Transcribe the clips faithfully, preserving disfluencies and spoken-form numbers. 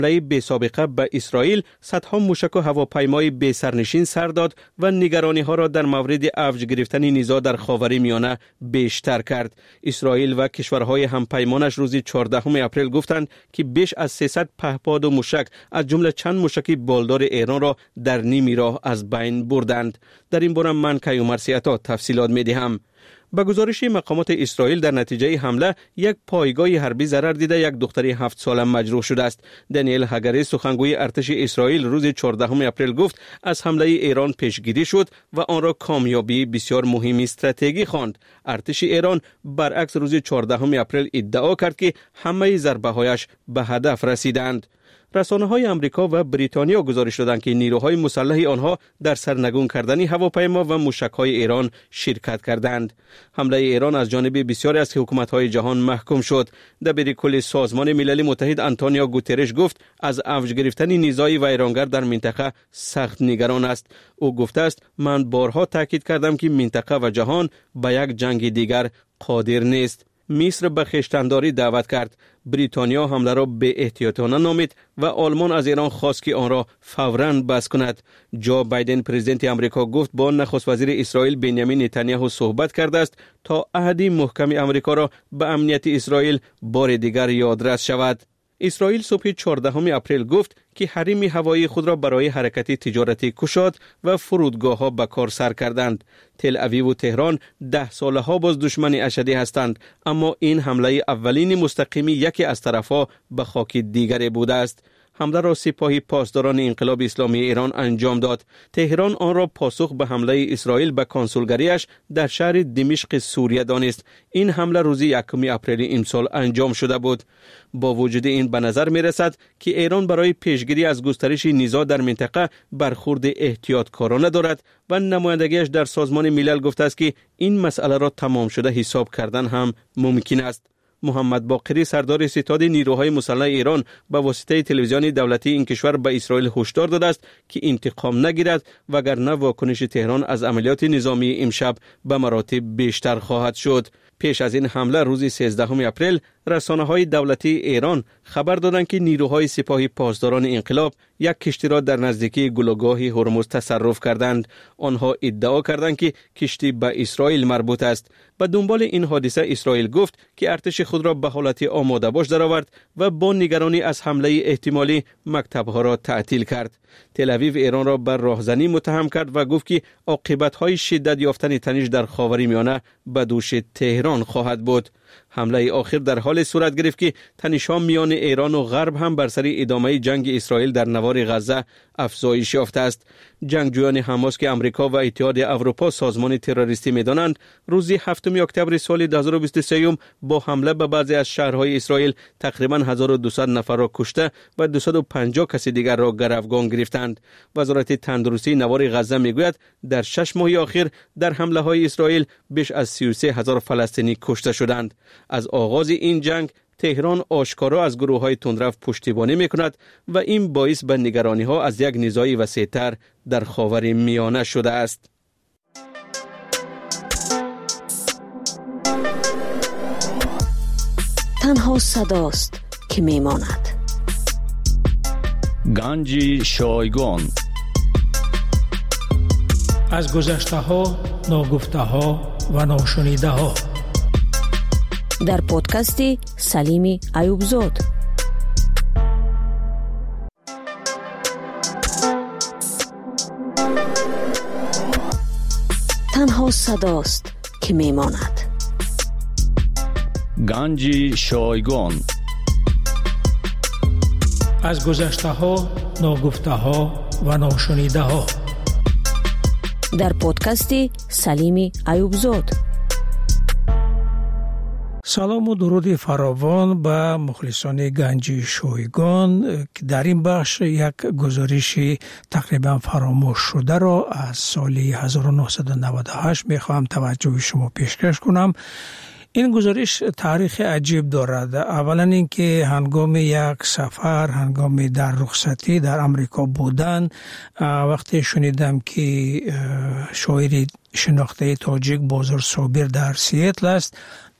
حمله بی سابقه به اسرائیل صدها موشک و هواپیمای بی سرنشین سر داد و نگرانی ها را در مورد افج گرفتن نزاع در خاورمیانه بیشتر کرد. اسرائیل و کشورهای همپیمانش روز چهاردهم اپریل گفتند که بیش از سیصد پهپاد و موشک از جمله چند موشک بالدار ایران را در نیمی راه از بین بردند. در این باره من کیومر سیاتا تفصیلات می‌دهم. با گزارش مقامات اسرائیل در نتیجه حمله یک پایگاه حربی ضرر دیده یک دختر هفت ساله مجروح شده است. دانیل هاگاری سخنگوی ارتش اسرائیل روز چهاردهم اپریل گفت از حمله ایران پیشگیری شد و آن را کامیابی بسیار مهم استراتژی خواند. ارتش ایران برعکس روز چهاردهم اپریل ادعا کرد که همه ضربه‌هایش به هدف رسیدند. رسانه‌های آمریکا و بریتانیا گزارش دادند که نیروهای مسلح آنها در سرنگون کردن هواپیما و موشک‌های ایران شرکت کردند. حمله ایران از جانب بسیاری از حکومت‌های جهان محکوم شد. دبیر کل سازمان ملل متحد آنتونیو گوترش گفت از اوج گرفتن نزاع ویرانگر در منطقه سخت نگران است. او گفته است من بارها تاکید کردم که منطقه و جهان به یک جنگ دیگر قادر نیست. مصر به خویشتنداری دعوت کرد. بریتانیا حمله را بی احتیاطانه نامید و آلمان از ایران خواست که آن را فوراً بس کند. جو بایدن پرزیدنت آمریکا گفت با نخست وزیر اسرائیل بنیامین نتانیاهو صحبت کرده است تا عهد محکم آمریکا را به امنیت اسرائیل بار دیگر یادرس شود. اسرائیل صبح چهاردهم اپریل گفت که حریم هوایی خود را برای حرکت تجارتی گشاد و فرودگاه ها به کار سر کردند. تل اویو و تهران ده ساله ها باز دشمن اشدی هستند، اما این حمله اولین مستقیمی یکی از طرفها به خاک دیگری بوده است. حمله را سپاه پاسداران انقلاب اسلامی ایران انجام داد. تهران آن را پاسخ به حمله اسرائیل به کنسولگریش در شهر دمشق سوریه دانست. این حمله روز یکم اپریل امسال انجام شده بود. با وجود این به نظر می رسد که ایران برای پیشگیری از گسترش نزاع در منطقه برخورد احتیاطکارانه دارد و نمایندگیش در سازمان ملل گفته است که این مسئله را تمام شده حساب کردن هم ممکن است. محمد باقری سردار ستاد نیروهای مسلح ایران به واسطه تلویزیون دولتی این کشور به اسرائیل هشدار داده است که انتقام نگیرد وگرنه واکنش تهران از عملیات نظامی امشب به مراتب بیشتر خواهد شد. پیش از این حمله روز سیزدهم اپریل رسانه‌های دولتی ایران خبر دادند که نیروهای سپاه پاسداران انقلاب یک کشتی را در نزدیکی گلوگاه هرمز تصرف کردند. آنها ادعا کردند که کشتی به اسرائیل مربوط است. به دنبال این حادثه اسرائیل گفت که ارتش خود را به حالت آماده باش درآورد و با نگرانی از حمله احتمالی مکتب‌ها را تعطیل کرد. تل اویو ایران را بر راهزنی متهم کرد و گفت که عاقبت‌های شدت یافتن تنش در خاورمیانه به دوش تهران خواهد بود. حمله آخر در حال صورت گرفت که تنش‌ها میان ایران و غرب هم بر سر ادامه جنگ اسرائیل در نوار غزه افزایش یافته است. جنگجویان حماس که امریکا و اتحاد اروپا سازمان تروریستی می‌دانند، روز هفتم اکتبر سال دو هزار و بیست و سه با حمله به بعضی از شهرهای اسرائیل تقریباً هزار و دویست نفر را کشته و دویست و پنجاه کس دیگر را گروگان گرفتند. وزارت تندرستی نوار غزه میگوید در شش ماه اخیر در حمله‌های اسرائیل بیش از سی و سه هزار فلسطینی کشته شدند. از آغاز این جنگ تهران آشکارا از گروه‌های تندرو پشتیبانی می‌کند و این باعث به نگرانی‌ها از یک نزاع وسیع‌تر در خاورمیانه شده است. تنها صداست که میماند. گنج شایگان از گذشته‌ها، ناگفته‌ها و ناشنیده‌ها در پادکست سلیمی ایوبزاد. تنها صداست که میماند. گنج شایگان از گذشته‌ها، ناگفته‌ها و ناشنیده‌ها در پادکست سلیمی ایوبزاد. سلام و درود فراوان به مخلصان گنج شایگان که در این بخش یک گزارش تقریبا فراموش شده را از سال هزار و نهصد و نود و هشت میخواهم توجه شما پیشکش کنم. این گزارش تاریخ عجیب دارد. اولا اینکه هنگام یک سفر، هنگام در رخصتی در امریکا بودن، وقتی شنیدم که شاعر شناخته تاجیک بازار صابر در سیاتل است،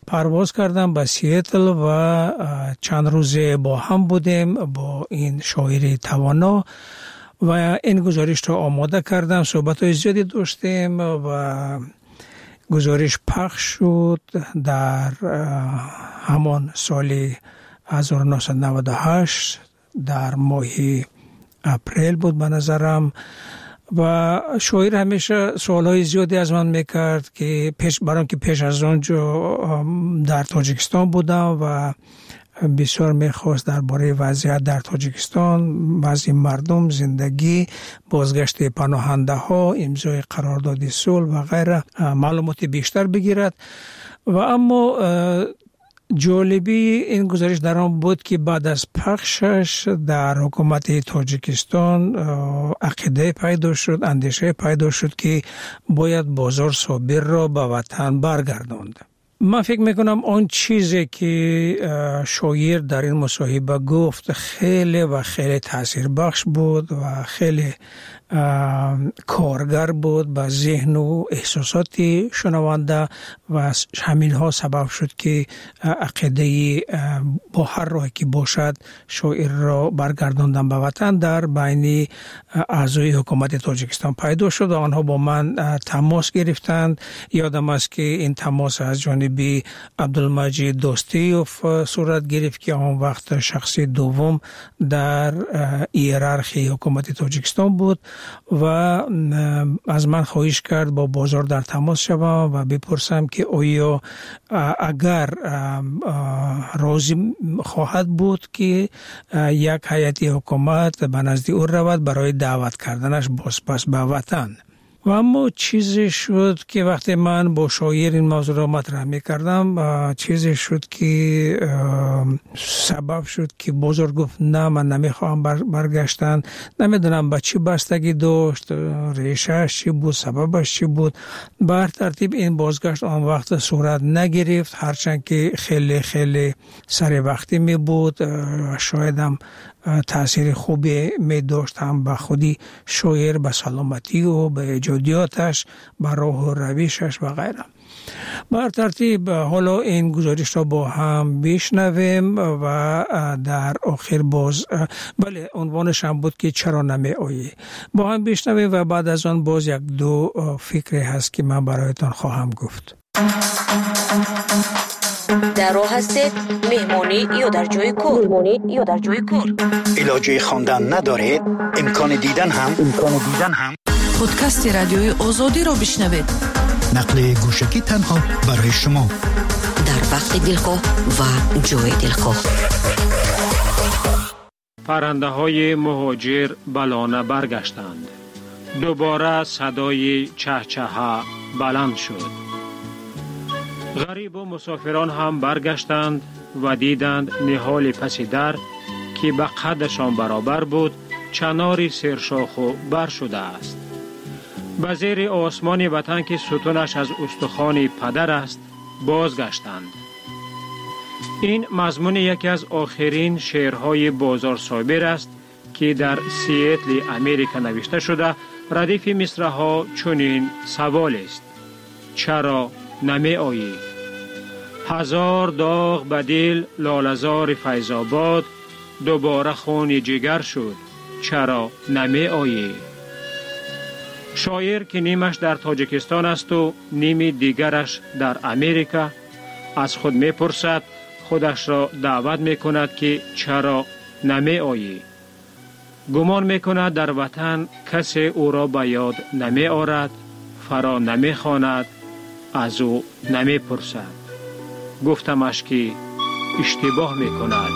پرواز کردم به سیاتل و چند روزه با هم بودیم با این شاعر توانا و این گزارش را آماده کردم. صحبت‌های زیادی داشتیم و گزارش پخش شد در همان سال هزار و نهصد و نود و هشت در ماه اپریل بود به نظرم. و شاعر همیشه سوالهای زیادی از من میکرد که پیش برام که پیش از آنجا در تاجیکستان بودم و بسیار میخواست درباره وضعیت در تاجیکستان، وضع مردم، زندگی، بازگشت پناهنده ها، امضای قرارداد صلح و غیره معلومات بیشتر بگیرد. و اما جالبی این گزارش در آن بود که بعد از پخشش در حکومت تاجیکستان عقیده پیدا شد، اندیشه پیدا شد که باید بازار صابر را به وطن برگرداند. من فکر میکنم آن چیزی که شاعر در این مصاحبه گفت خیلی و خیلی تأثیر بخش بود و خیلی کارگر بود به ذهن و احساسات شنونده و همین ها سبب شد که عقیده با هر راهی که باشد شاعر را برگرداندن به وطن در بین اعضای حکومت تاجیکستان پیدا شد و آنها با من تماس گرفتند. یادم است که این تماس از جانب عبدالمجید دوستیوف صورت گرفت که آن وقت شخص دوم در هیرارخی حکومت تاجیکستان بود و از من خواهش کرد با بازار در تماس شوم و بپرسم که آیا اگر راضی خواهد بود که یک هیئت حکومت به نزد او رود برای دعوت کردنش بازپس به وطن. و اما چیزی شد که وقتی من با شاعر این موضوع را مطرح می‌کردم چیزی شد که سبب شد که بزرگ گفت نه من نمیخوام برگشتن. نمیدونم به چی بستگی داشت، ریشهش چی بود، سببش چی بود. بر ترتیب این بازگشت آن وقت صورت نگرفت، هرچند که خیلی خیلی سر وقتی می بود. شاید هم تأثیر خوبی می داشت هم به خودی شاعر، به سلامتی و به ایجادیاتش، به راه و رویشش و غیره. بر ترتیب حالا این گزارش را با هم بشنویم و در آخر باز بله عنوانش هم بود که چرا نمی آیی. با هم بشنویم و بعد از آن باز یک دو فکری هست که من برایتان خواهم گفت. در راه هستید مهمونی یا در جای کار؟ مهمونی یا در جای کار؟ علاجه خواندن ندارید؟ امکان دیدن هم امکان دیدن هم پادکست رادیوی آزادی را بشنوید. نقل گوشکی تنها برای شما در وقت دلخواه و جای دلخواه. پرنده های مهاجر بلانه برگشتند. دوباره صدای چهچها بلند شد. غریب و مسافران هم برگشتند و دیدند نهال پس در که به قدشان برابر بود چناری سرشاخ و بر شده است. به زیر آسمان وطن که ستونش از استخوان پدر است بازگشتند. این مضمون یکی از آخرین شعرهای بازار صابر است که در سیاتل امریکا نوشته شده. ردیف مصرع‌ها چنین سوال است: چرا نمی آیی؟ هزار داغ به دل لاله‌زار فیض آباد، دوباره خون جگر شد چرا نمی آیی؟ شاعر که نیمش در تاجیکستان است و نیمی دیگرش در امریکا از خود می پرسد، خودش را دعوت می کند که چرا نمی آیی؟ گمان می کند در وطن کسی او را به یاد نمی آرد، فرا نمی خواند، از او نمی پرسد. گفتمش که اشتباه می کند.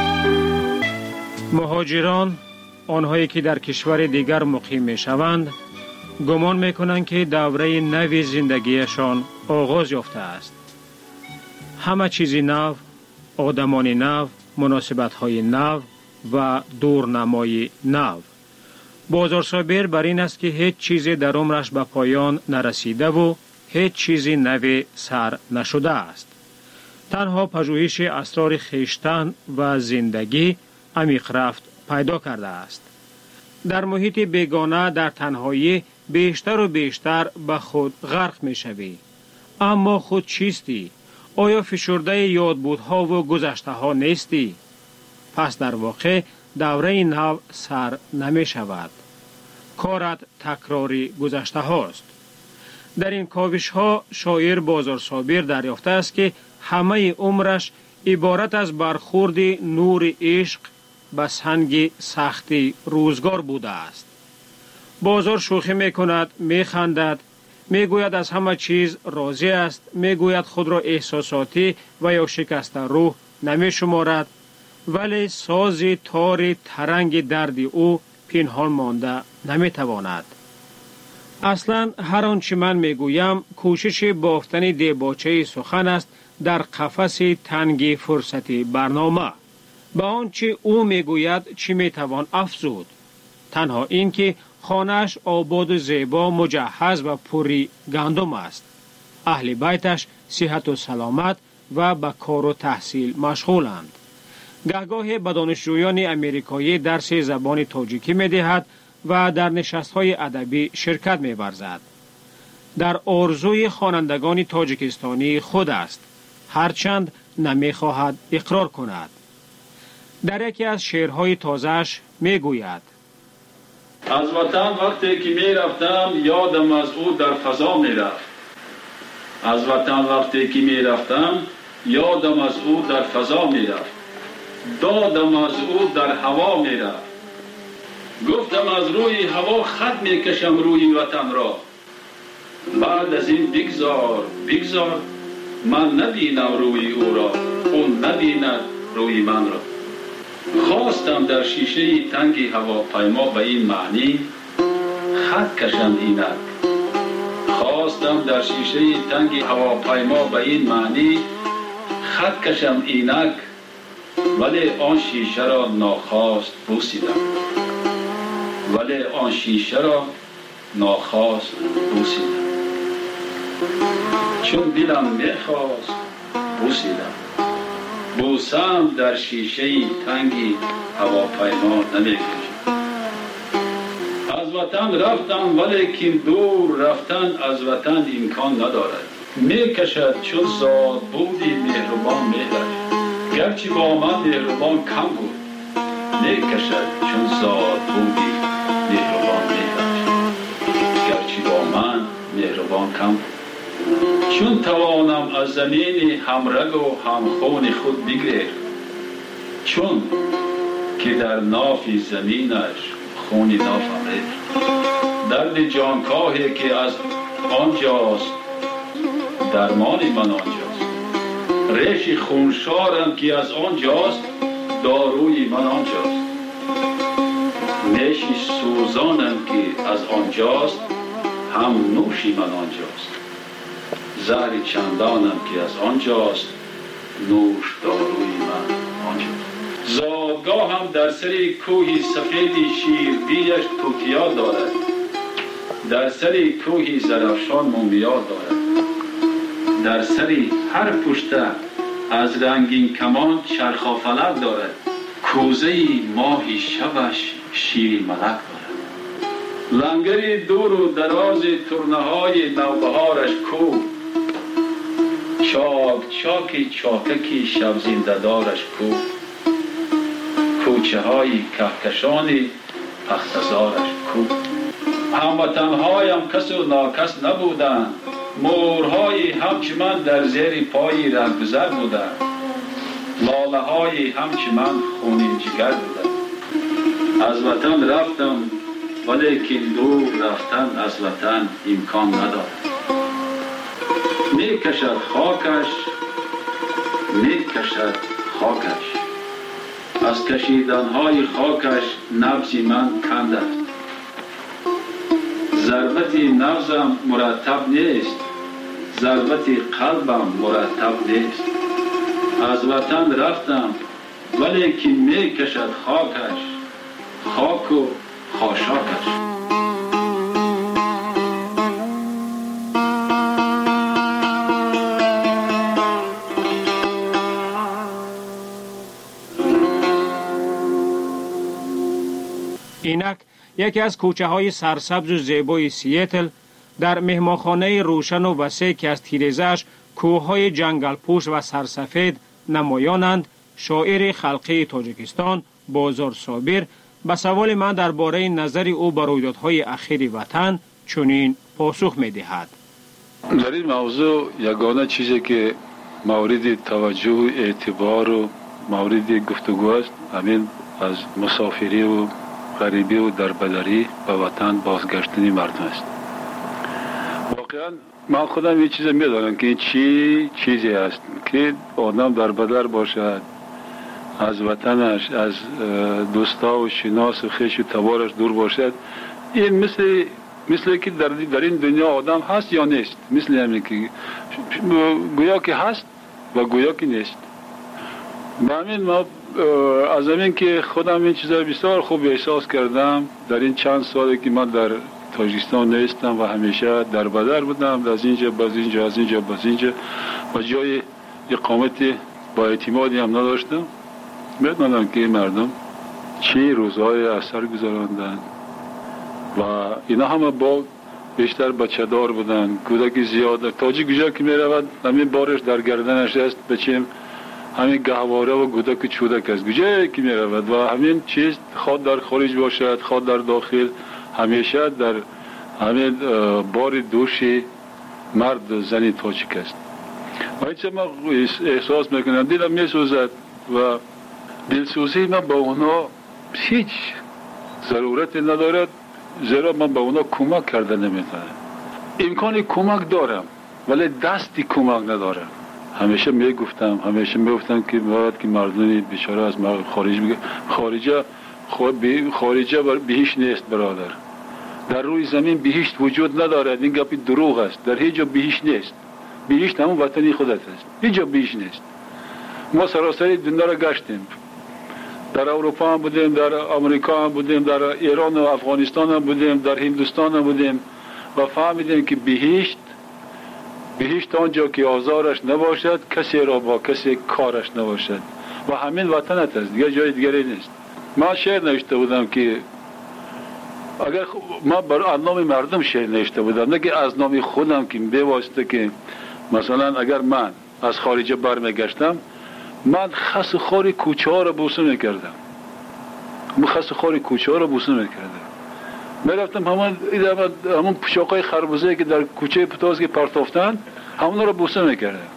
مهاجران، آنهایی که در کشور دیگر مقیم می شوند، گمان می کنند که دوره نوی زندگیشان آغاز یافته است. همه چیز نو، آدمان نو، مناسبت های نو و دورنمای نو. بازار صابر بر این است که هیچ چیزی در عمرش به پایان نرسیده و هیچ چیزی نوی سر نشده است. تنها پژوهش اسرار خویشتن و زندگی عمیق رفت پیدا کرده است. در محیط بیگانه در تنهایی بیشتر و بیشتر به خود غرق می شوی. اما خود چیستی؟ آیا فشرده یادبودها و گذشته ها نیستی؟ پس در واقع دوره نو سر نمی شود. کارت تکراری گذشته هاست. در این کاوش ها شاعر بازار صابر دریافته است که همه عمرش عبارت از برخورد نور عشق به سنگ سختی روزگار بوده است. بازار شوخی می کند، می خندد، می گوید از همه چیز راضی است، می گوید خود را احساساتی و یا شکسته روح نمی شمارد، ولی ساز تار ترنگ درد او پنهان مانده نمی تواند. اصلا هر آنچه من می گویم کوشش بافتن دیباچه سخن است در قفس تنگ فرصتی برنامه. به آنچه او می گوید چی می توان افزود؟ تنها این که خانه‌اش آباد و زیبا، مجهز و پری گندم است. اهل بیتش صحت و سلامت و به کار و تحصیل مشغولند. گهگاه به دانشجویان امریکایی درس زبان تاجیکی می دهد و در نشست‌های ادبی شرکت می ورزد. در آرزوی خوانندگان تاجیکستانی خود است، هرچند نمی خواهد اقرار کند. در یکی از شعرهای تازه‌اش می گوید: از وطن وقتی که می رفتم یادم از او در فضا می رفت. از وطن وقتی که می رفتم یادم از او در فضا می رفت. دادم از او در هوا می رفت. گفتم از روی هوا خط می کشم روی وطن را. بعد از این بگذار بگذار من نبینم روی او را، اون نبیند روی من را. خواستم در شیشه تنگی هواپیما به این معنی خط کشم اینک. خواستم در شیشه تنگی هواپیما به این معنی خط کشم اینک، ولی آن شیشه را ناخواست بوسیدم. ولی آن شیشه را ناخواست بوسیدم. چون دلم میخواست بوسیدم. بوسم در شیشه تنگی هواپیما نمیکشم. از وطن رفتم ولیکن دور رفتن از وطن امکان ندارد. میکشد چون زاد بودی مهربان میدهد. گرچه با من مهربان کم بود، میکشد چون زاد بودی مهربان میدهد. گرچه با من مهربان کم بود. چون توانم از زمین همرگ و همخون خود بگریر، چون که در نافی زمینش خونی نافم ریخت. درد جانکاهی که از آنجاست درمان من آنجاست. ریش خونشارم که از آنجاست داروی من آنجاست. نیشی سوزانم که از آنجاست هم نوشی من آنجاست. زهر چندانم که از آنجاست نوش داروی من آنجاست. زادگاه هم در سری کوهی سفیدی شیربیش توتیا دارد. در سری کوهی زرافشان مومیا دارد. در سری هر پشته از رنگین کمان چرخافلک دارد. کوزه ماهی شبش شیر ملک دارد. لنگری دور و دراز ترنه های نوبهارش کو. چاک چاکی چاککی شب زنده دارش کو. کوچه های کهکشانی پختزارش کو. هموطنهایم کس و ناکس نبودند. مورهای همچه من در زیر پای رهگذر بودند. لاله های همچه من خونین جگر بودند. از وطن رفتم ولیکن دور رفتن از وطن امکان ندارد. می کشد خاکش می کشد خاکش. از کشیدنهای خاکش نبض من کند است. ضربت نبضم مرتب نیست. ضربت قلبم مرتب نیست. از وطن رفتم ولیکن می کشد خاکش، خاک و خاشاکش. اینک یکی از کوچه های سرسبز و زیبای سیاتل در مهمانخانه روشن و وسیع که از تیره‌اش کوههای جنگل پوش و سرسفید نمایانند، شاعر خلقی تاجیکستان بازار صابر به سوال من درباره نظر او بر رویدادهای اخیر وطن چنین پاسخ می‌دهد. در این موضوع یگانه چیزی که مورد توجه و اعتبار و مورد گفتگو است همین از مسافری و غریبی و دربدری به وطن بازگشتن مردم است. واقعا من خودم یه چیز میدانم که این چی چیزی است که آدم دربدر باشد، از وطنش، از دوستا و شناس و خویش و تبارش دور باشد. این مثل مثل که در, در این دنیا آدم هست یا نیست، مثل همین که گویا که هست و گویا که نیست. به همین ما از همین که خودم این چیزا بسیار خوب احساس کردم در این چند سالی که من در تاجیکستان نیستم و همیشه در بدر بودم، از اینجا باز اینجا از اینجا باز اینجا و جای اقامت با اعتمادی هم نداشتم. بدانم که مردم چی روزهای اثر گذراندن و اینا همه با بیشتر بچه دار بودن، کودکی زیاد. تاجیک کجا که می رود همین بارش در گردنش است، بچیم همین گهواره و کودک چودک است کجا که می رود و همین چیز خود در خارج باشد خود در داخل همیشه در همین بار دوشی مرد و زنی تاجیک است. و اینچه من احساس میکنم دیدم می سوزد و دلسوزی من با اونا هیچ ضرورت ندارد، زیرا من با اونا کمک کرده نمیتونم. امکان کمک دارم ولی دستی کمک ندارم. همیشه میگفتم همیشه میگفتم که باید که مردمی بیچاره از خارج بگه خارجه خارجه بهشت نیست برادر. در روی زمین بهشت وجود ندارد. این گپی دروغ است. در هیچ جا بهشت نیست. بهشت همون وطنی خودت است. هیچ جا بهشت نیست. ما سراسری دنیا را گشتیم. در اروپا هم بودیم، در امریکا هم بودیم، در ایران و افغانستان هم بودیم، در هندوستان هم بودیم و فهمیدیم که بهشت بهشت آنجا که آزارش نباشد، کسی را با کسی کارش نباشد و همین وطنت است، دیگه جای دیگری نیست. من شعر نوشته بودم که اگر ما بر نام مردم شعر نوشته بودم، نه که از نام خودم که به واسطه که مثلا اگر من از خارج برمیگشتم من خس خاری کوچه ها را بوسه میکردم. من خس خاری کوچه ها را بوسه میکردم. میرفتم همون همون پشاقای خربوزه که در کوچه پتاز که پرتافتن همون را بوسه میکردم.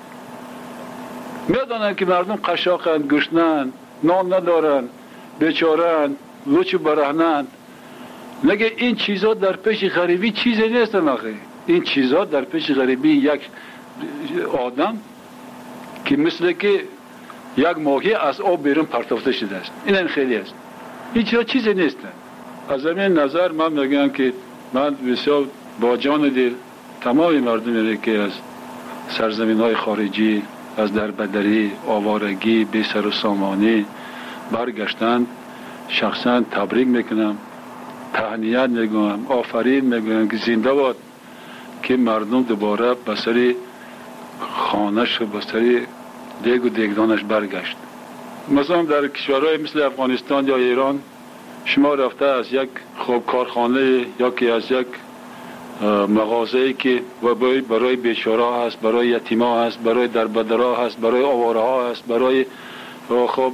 میدانن که مردم قشاقند، گشنند، نان ندارن، بیچارند، لوچ برهنند. نگه این چیزا در پیش غریبی چیزی نیستن آخه. این چیزا در پیش غریبی یک آدم که مثل که یک ماهی از آب بیرون پرتافته شده است. این خیلی است. هیچ چیزی نیستن. از همین نظر من میگم که من بسیار با جان دل تمام مردمی که از سرزمین های خارجی، از دربدری، آوارگی، بی سر و سامانی برگشتند شخصا تبریک میکنم، تهنیت میگم، آفرین میگم که زنده باد که مردم دوباره به سر خانش و به سر دیگ و دیگدانش برگشت. مثلا در کشورهای مثل افغانستان یا ایران شما رفته از یک خوب کارخانه یا که از یک مغازه‌ای که برای بیچاره هست، برای یتیما هست، برای دربدرها هست، برای آواره ها هست، برای خب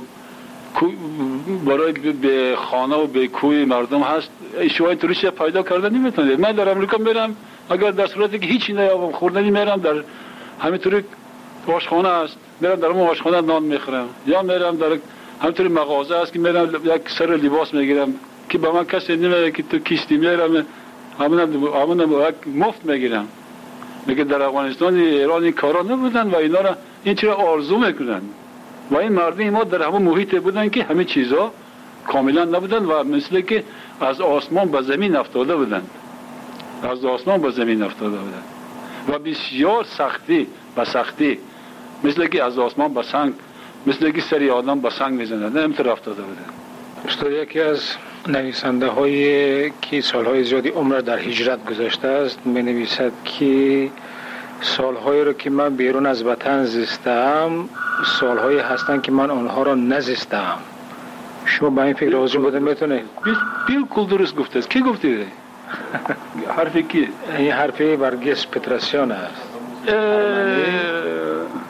برای به خانه و به کوی مردم هست، شما این طوریش پیدا کرده نمیتونید. من در امریکا میرم اگر در صورتی که هیچی نیابم خوردنی میرم در همینطوری آشخانه است، میرم در اون آشخانه نان میخورم، یا میرم در همینطوری مغازه است که میرم یک سر لباس میگیرم که به من کسی نمیگه که تو کیستی، میرم همون همون مفت میگیرم. میگه در افغانستان ایران این کارا نبودن و اینا را این چرا آرزو میکنن و این مردم ما در همون محیط بودن که همه چیزا کاملا نبودن و مثل که از آسمان به زمین افتاده بودن، از آسمان به زمین افتاده بودن و بسیار سختی و سختی مثل که از آسمان به سنگ، مثل که سری آدم به سنگ میزنن همینطور افتاده بودن. استاد یکی از نویسنده هایی که سالهای زیادی عمر در هجرت گذاشته است می نویسد که سالهایی رو که من بیرون از وطن زیستم سالهایی هستند که من آنها را نزیستم. شما با این فکر راضی بودن میتونه؟ بالکل درست گفته است. کی گفته؟ حرفی کی؟ این حرفی برگس پتراسیان است.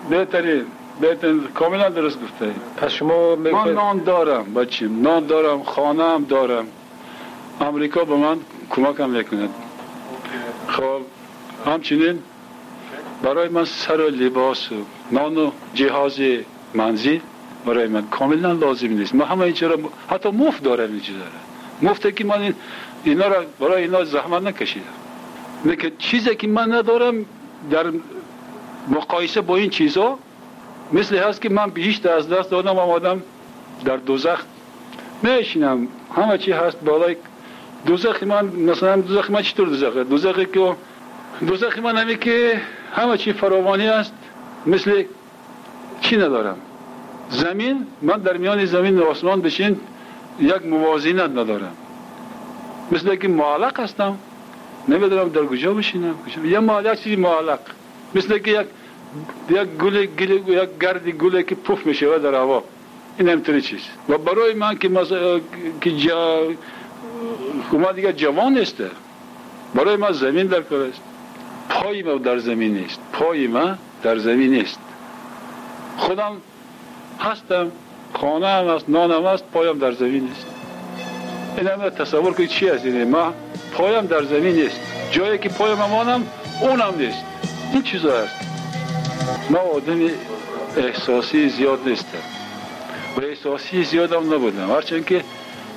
بهترین بهترین کاملا درست گفته. پس شما من نان دارم بچیم، نان دارم، خانه هم دارم. امریکا به من کمک هم میکند. خب همچنین برای من سر و لباس و نان و جهاز منزل برای من کاملا لازم نیست. من همه اینجا را حتی مفت دارم اینجا دارم. مفته که من اینا را برای اینا زحمت نکشیدم. لیکن چیزی که من ندارم در مقایسه با این چیزا مثل هست که من بیشتر از دست دادم آمدم در دوزخ میشینم. همه چی هست بالای دوزخ من. مثلا دوزخ من چطور دوزخه؟ دوزخی که دوزخ من همی که همه چی فراوانی است. مثل چی ندارم؟ زمین، من در میان زمین و آسمان بشین یک موازینت ندارم. مثل که معلق هستم، نمیدونم در کجا بشینم. یه معلق چیزی معلق، مثل که یک یک گل گل یک گردی گله که پف میشه در هوا. این همینطوری چیز. و برای من که مثلا که جا ما دیگه جوان است، برای من زمین در کار است. پای ما در زمین نیست. پای ما در زمین نیست. خودم هستم، خانه هم است، نانم است، پایم در زمین نیست. این همه تصور که چی است؟ ما پایم در زمین نیست. جایی که پایم مانم اونم نیست. این چیزا است. ما آدم احساسی زیاد نیستم و احساسی زیاد هم نبودم. هرچند که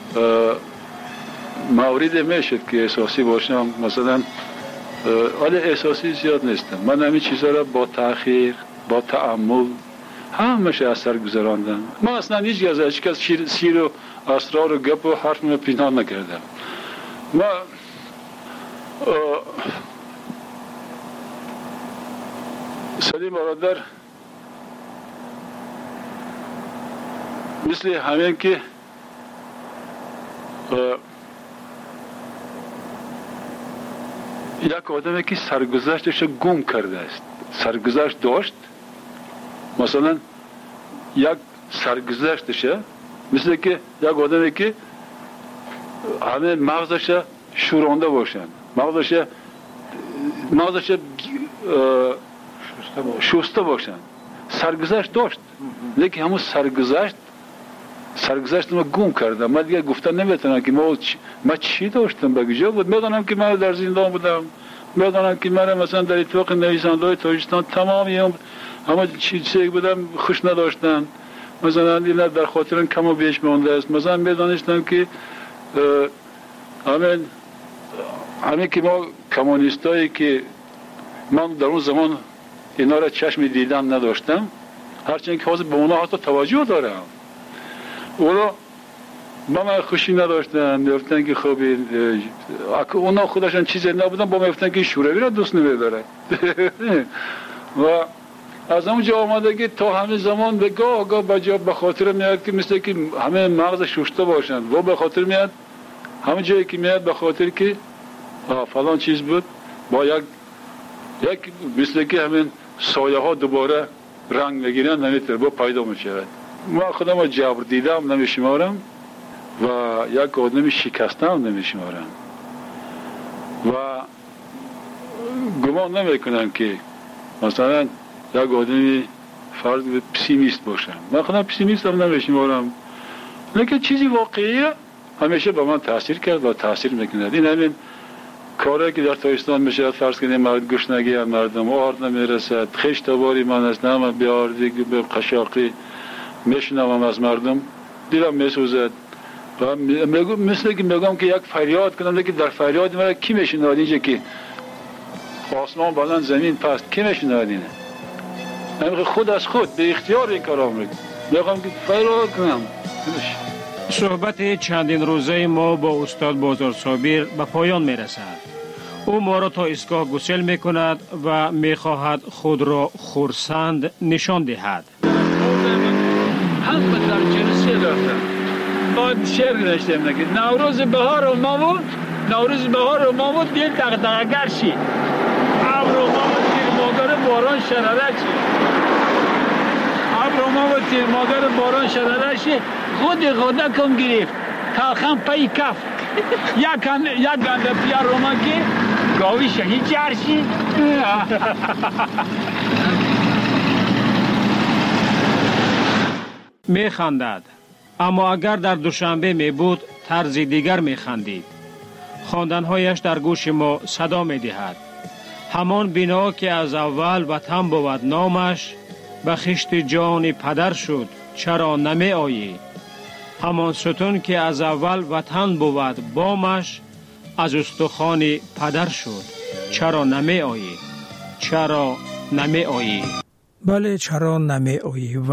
مورد میشد که احساسی باشم، مثلا ولی احساسی زیاد نیستم. من همین چیزا را با تأخیر، با تأمل همشه اثر گذراندم. من اصلا هیچ از هیچ کس سیر و اسرار و گپ و حرف من پنهان نکردم. ما سلیم برادر مثل همین که یک آدمی که سرگذشتش گم کرده است، سرگذشت داشت، مثلا یک سرگذشتش مثل که یک آدمی که همه مغزش شورانده باشن، مغزش مغزش شسته باشن. سرگذشت داشت، لیکن همون سرگذشت سرگذشت ما گم کردم. من دیگه گفتن نمیتونم که ما چ... ما چی داشتم بگیجا بود. میدانم که من در زندان بودم، میدانم که من مثلا در اتفاق نویسنده‌های تاجیکستان تمامی هم همه چیزی بودم خوش نداشتن. مثلا اینا در خاطرم کم و بیش مونده است. مثلا میدانستم که همین همین که ما کمونیستایی که من در اون زمان اینا را چشم دیدن نداشتم، هرچند که حاضر به اونا حتی توجه دارم، اونا با من خوشی نداشتن. میگفتن که خب اونا خودشان چیزی نبودن، با من میگفتن که شوروی را دوست نمیداره. و از اونجا آمده که تا همه زمان به گاه گاه بجا به خاطر میاد که مثل که همه مغز شسته باشند و به خاطر میاد همه جایی که میاد به خاطر که فلان چیز بود، با یک یک مثل که همین سایه ها دوباره رنگ میگیرن، نمیتونه با پیدا میشود. ما خودم جبر دیدم نمیشمارم و یک آدم شکسته هم نمیشمارم و گمان نمیکنم که مثلا یک آدمی فرض به پسیمیست باشم. من خودم پسیمیست هم نمیشمارم، لیکن چیزی واقعیه همیشه به من تاثیر کرد و تاثیر میکند. این همین کاری که در تاجیکستان میشه، فرض کنیم مرد گشنگی هم مردم آرد نمیرسد، خشت تباری من است، نه به آردی به قشاقی میشنوم از مردم، دیرم میسوزد و مثل که میگم که یک فریاد کنم، لیکن در فریاد مرا کی میشنود؟ اینجا که آسمان بلند زمین پست، کی میشنود اینه؟ من خود از خود به اختیار این کارام میکنم، میگم که فریاد کنم. صحبت چندین روزه ما با استاد بازار صابر به پایان میرسد. او ما را تا ایستگاه گسل میکند و میخواهد خود را خرسند نشان دهد. همه در جلسه رفتم، باید شعر نوشتم نگه نوروز بهار و مامون، نوروز بهار و مامون دل دغدغه‌گر شی، ابر و مامون تیر مادر باران شرره شی، ابر و مامون تیر مادر باران شرره شی، خود خدا کم گرفت تلخم پی کف یک گنده پیار روما که گاوی شهید جرشی. می خندد، اما اگر در دوشنبه می بود طرز دیگر می خندید. خواندنهایش در گوش ما صدا می دهد. همان بنا که از اول وطن بود نامش، به خشت جان پدر شد چرا نمی آیی؟ همان ستون که از اول وطن بود بامش، از استخوان پدر شد چرا نمی آیی؟ چرا نمی آیی؟ بله، چرا نمی آیی؟ و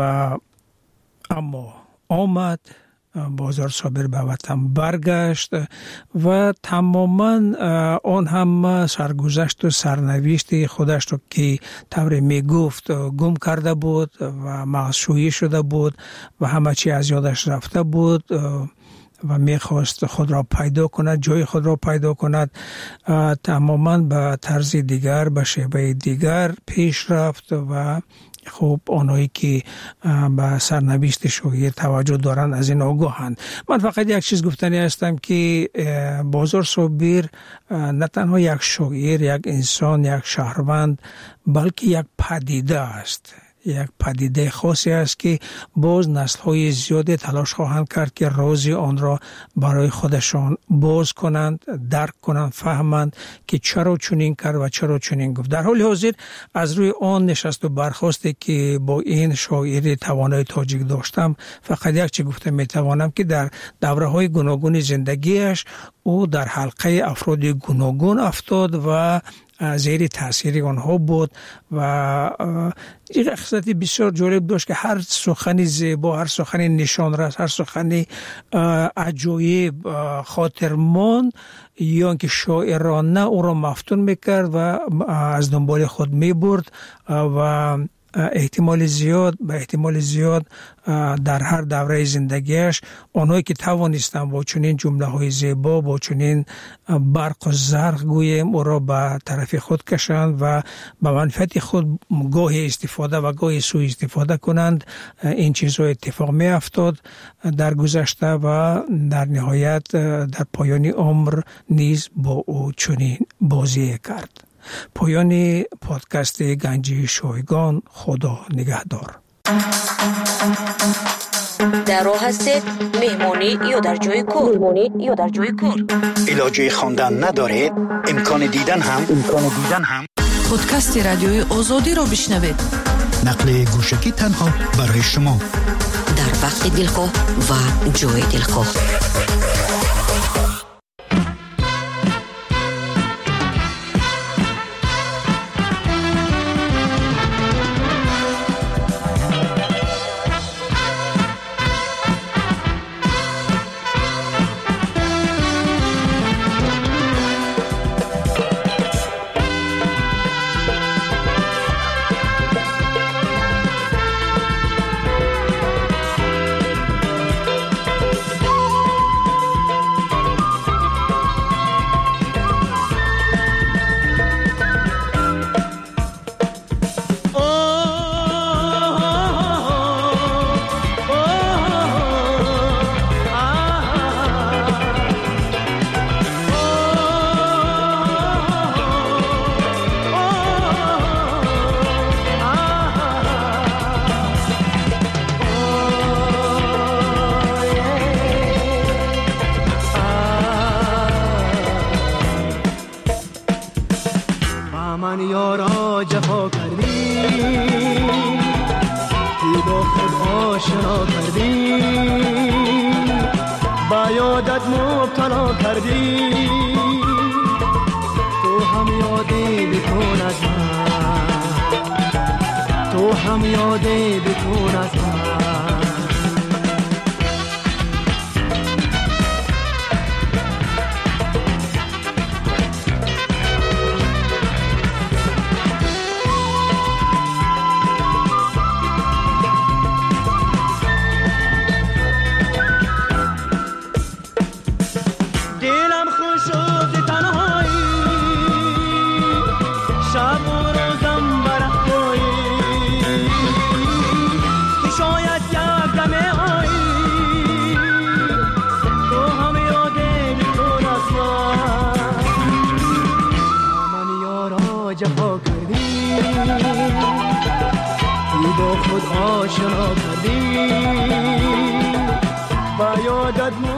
اما آمد، بازار صابر به وطن برگشت و تماما آن هم سرگذشت و سرنوشت خودش رو که طور می گفت گم کرده بود و معصویی شده بود و همه چی از یادش رفته بود و میخواست خود را پیدا کند، جای خود را پیدا کند. تماما به طرز دیگر، به شیوه دیگر پیش رفت و خب آنهایی که به سرنوشت شویر توجه دارند از این آگاهند. من فقط یک چیز گفتنی هستم که بازار صابر نه تنها یک شاعر، یک انسان، یک شهروند، بلکه یک پدیده است، یک پدیده خاصی است که باز نسل‌های زیادی تلاش خواهند کرد که راز آن را برای خودشان باز کنند، درک کنند، فهمند که چرا چنین کرد و چرا چنین گفت. در حال حاضر از روی آن نشست و برخاستی که با این شاعر توانای تاجیک داشتم، فقط یک چیز گفته میتوانم که در دوره‌های گوناگون زندگیش او در حلقه افراد گوناگون افتاد و زیر تاثیر آنها بود و یک خصلت بسیار جالب داشت که هر سخن زیبا، هر سخن نشانرس، هر سخن عجایب خاطرمان یا اینکه شاعرانه او را مفتون میکرد و از دنبال خود میبرد و احتمال زیاد به احتمال زیاد در هر دوره زندگیش آنهایی که توانستند با چنین جمله های زیبا، با چنین برق و زرق گویم او را به طرف خود کشند و به منفعت خود گاهی استفاده و گاهی سوء استفاده کنند، این چیزها اتفاق می افتاد در گذشته و در نهایت در پایان عمر نیز با او چنین بازی کرد. پایان پادکست گنجی شایگان. خدا نگهدار. در راه هستید، مهمانی یا در جای کار؟ مهمانی یا در جای کار؟ علاجه خواندن ندارید؟ امکان دیدن هم امکان دیدن هم پادکست رادیوی آزادی رو بشنوید. نقل گوشکی تنها برای شما در وقت دلخواه و جای دلخواه. جفا کردی با خود آشنا کردی باید